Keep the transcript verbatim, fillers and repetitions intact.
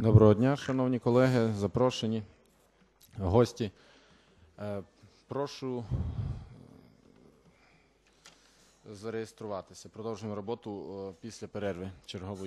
Доброго дня, шановні колеги, запрошені, гості. Прошу зареєструватися. Продовжуємо роботу після перерви чергової.